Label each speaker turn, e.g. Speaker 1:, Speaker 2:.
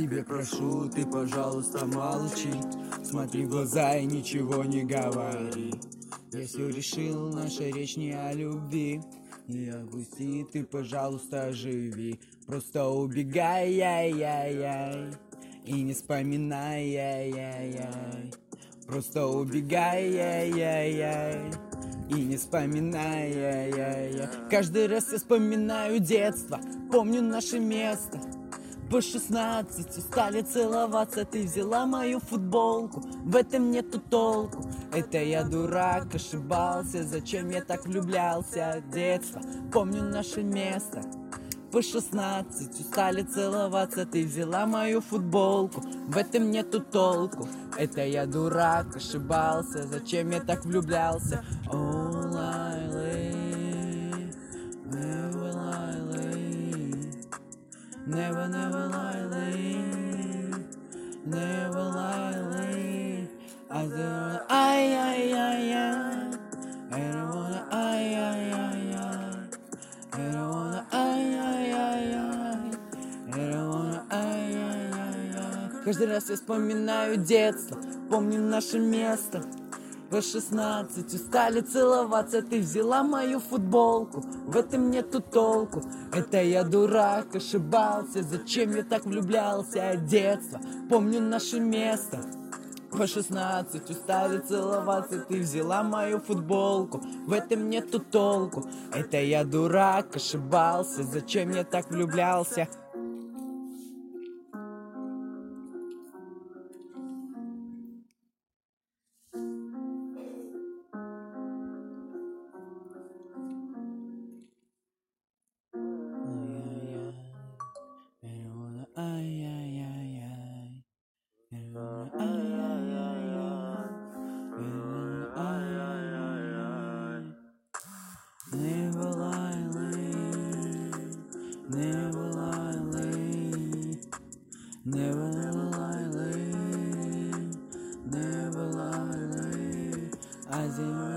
Speaker 1: тебе прошу, ты, пожалуйста, молчи. Смотри в глаза и ничего не говори. Я все решил, наша речь не о любви. Не отпусти, ты, пожалуйста, живи. Просто убегай, яй-яй-яй, и не вспоминай, яй-яй-яй. Просто убегай, яй-яй-яй, и не вспоминай, яй-яй-яй. Каждый раз я вспоминаю детство, помню наше место. По 16 стали целоваться, ты взяла мою футболку. В этом нету толку, это я дурак, ошибался. Зачем я так влюблялся? Детство, помню наше место. По 16 стали целоваться, ты взяла мою футболку. В этом нету толку, это я дурак, ошибался. Зачем я так влюблялся? All I lay, never I lay, never, never I lay, never I lay. I don't, I don't wanna, I don't wanna, I don't wanna, Каждый раз я вспоминаю детство, помню наше место. По 16 стали целоваться, ты взяла мою футболку. В этом нету толку, это я дурак, ошибался. Зачем я так влюблялся? Детство, помню наше место. По 16 стали целоваться, ты взяла мою футболку. В этом нету толку, это я дурак, ошибался. Зачем я так влюблялся? Never I lay, never I lay, never I lay, never I lay. I